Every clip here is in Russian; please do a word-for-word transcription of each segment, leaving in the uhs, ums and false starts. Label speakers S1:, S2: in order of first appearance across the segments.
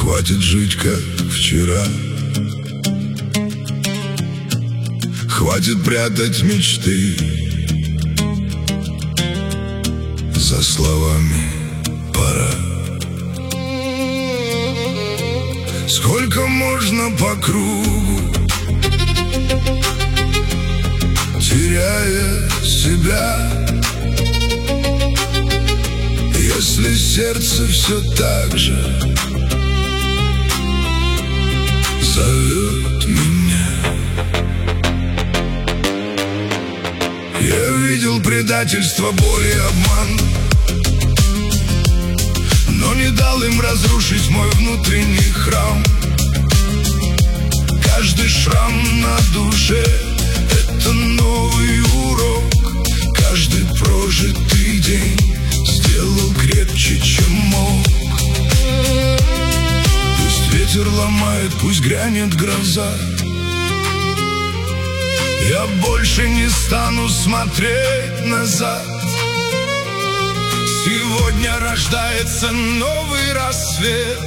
S1: Хватит жить, как вчера. Хватит прятать мечты за словами «пора». Сколько можно по кругу, теряя себя, если сердце все так же зовет меня? Я видел предательство, боль и обман, но не дал им разрушить мой внутренний храм. Каждый шрам на душе — это новый урок. Каждый прожитый день сделал крепче, чем мог. Пусть ветер ломает, пусть грянет гроза, я больше не стану смотреть назад. Сегодня рождается новый рассвет,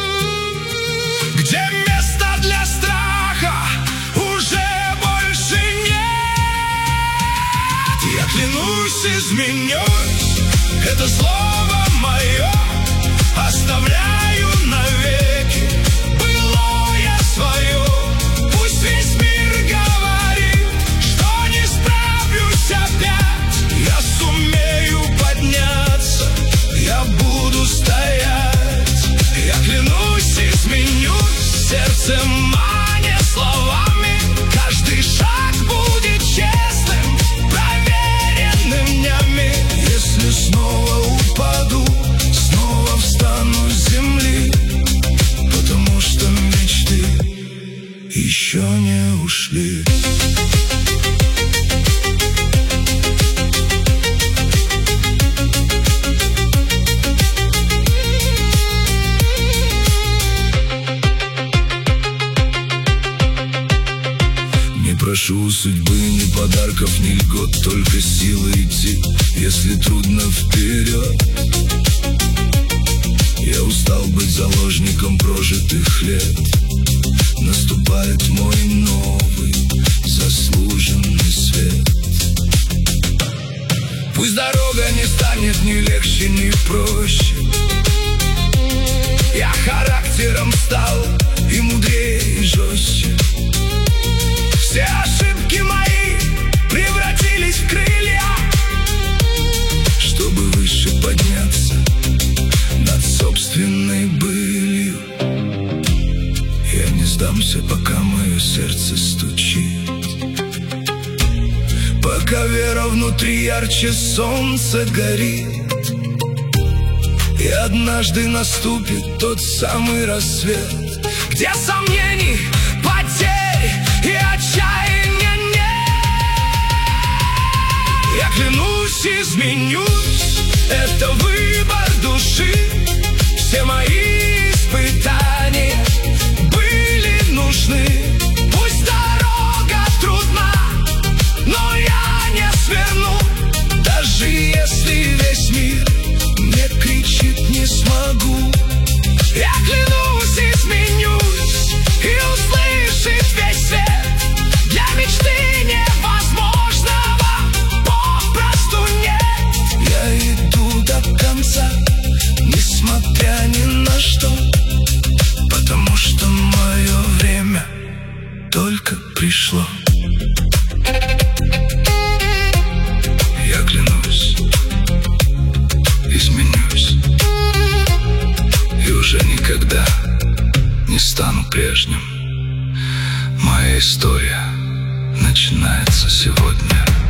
S1: где места для страха уже больше нет. Я клянусь, изменюсь, это слово мое оставляю навеки. Былое свое пусть весь мир говорит, что не справлюсь опять. Я сумею подняться, я буду стоять. Я клянусь, изменюсь сердцем, а не словами. Каждый шаг будет честным, проверенным днями. Если снова упаду, снова встану с земли, потому что мечты еще не ушли. Не прошу у судьбы ни подарков, ни льгот, только силы идти, если трудно, вперед. Я устал быть заложником прожитых лет. Наступает мой новый заслуженный свет. Пусть дорога не станет ни легче, ни проще. Я характером стал и мудрее, и жестче. Все ошибки мои превратились в крылья, чтобы выше подняться над собственной былью. Я не сдамся, пока мое сердце стучит, пока вера внутри ярче солнца горит. И однажды наступит тот самый рассвет, где сомнений, потерь и отчаяния нет. Я клянусь, изменюсь, это выбор души. Все мои испытания были нужны. Пусть дорога трудна, но я не сверну. Даже если весь мир мне кричит «не смогу», я клянусь, изменюсь и услышит весь свет. Для мечты невозможного попросту нет. Я иду до конца, несмотря ни на что, потому что мое время только пришло. Я клянусь, изменюсь и уже никогда не стану прежним. Моя история начинается сегодня.